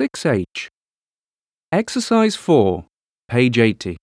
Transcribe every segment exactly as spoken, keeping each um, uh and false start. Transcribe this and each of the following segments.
six H. Exercise four, page eighty.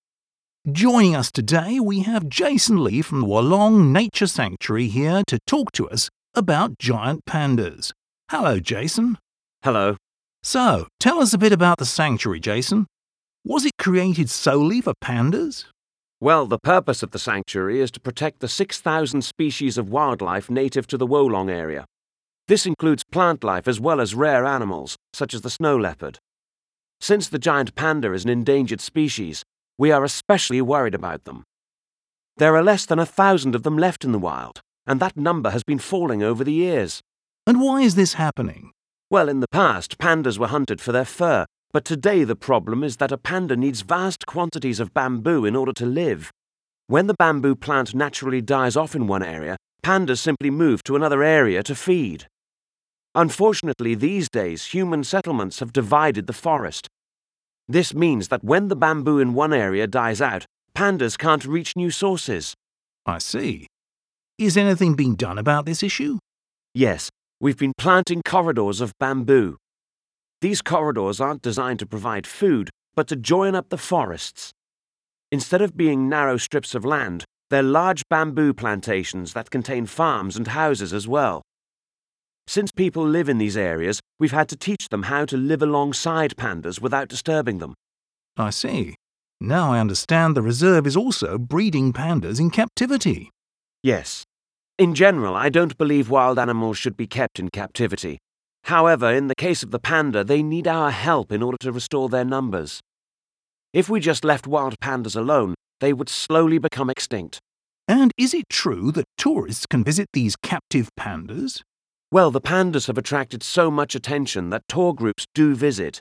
Joining us today, we have Jason Lee from the Wollong Nature Sanctuary here to talk to us about giant pandas. Hello, Jason. Hello. So, tell us a bit about the sanctuary, Jason. Was it created solely for pandas? Well, the purpose of the sanctuary is to protect the six thousand species of wildlife native to the Wollong area. This includes plant life as well as rare animals, such as the snow leopard. Since the giant panda is an endangered species, we are especially worried about them. There are less than a thousand of them left in the wild, and that number has been falling over the years. And why is this happening? Well, in the past, pandas were hunted for their fur, but today the problem is that a panda needs vast quantities of bamboo in order to live. When the bamboo plant naturally dies off in one area, pandas simply move to another area to feed. Unfortunately, these days, human settlements have divided the forest. This means that when the bamboo in one area dies out, pandas can't reach new sources. I see. Is anything being done about this issue? Yes, we've been planting corridors of bamboo. These corridors aren't designed to provide food, but to join up the forests. Instead of being narrow strips of land, they're large bamboo plantations that contain farms and houses as well. Since people live in these areas, we've had to teach them how to live alongside pandas without disturbing them. I see. Now I understand the reserve is also breeding pandas in captivity. Yes. In general, I don't believe wild animals should be kept in captivity. However, in the case of the panda, they need our help in order to restore their numbers. If we just left wild pandas alone, they would slowly become extinct. And is it true that tourists can visit these captive pandas? Well, the pandas have attracted so much attention that tour groups do visit.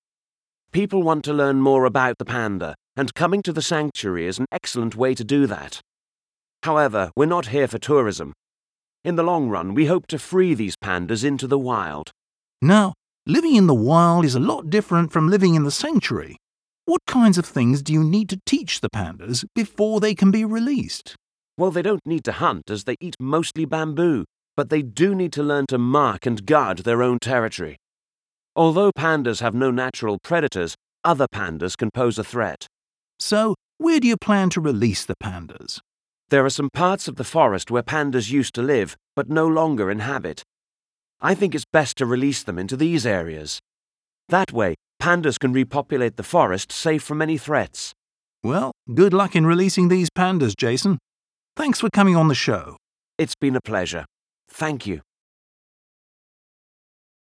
People want to learn more about the panda, and coming to the sanctuary is an excellent way to do that. However, we're not here for tourism. In the long run, we hope to free these pandas into the wild. Now, living in the wild is a lot different from living in the sanctuary. What kinds of things do you need to teach the pandas before they can be released? Well, they don't need to hunt as they eat mostly bamboo, but they do need to learn to mark and guard their own territory. Although pandas have no natural predators, other pandas can pose a threat. So, where do you plan to release the pandas? There are some parts of the forest where pandas used to live, but no longer inhabit. I think it's best to release them into these areas. That way, pandas can repopulate the forest safe from any threats. Well, good luck in releasing these pandas, Jason. Thanks for coming on the show. It's been a pleasure. Thank you.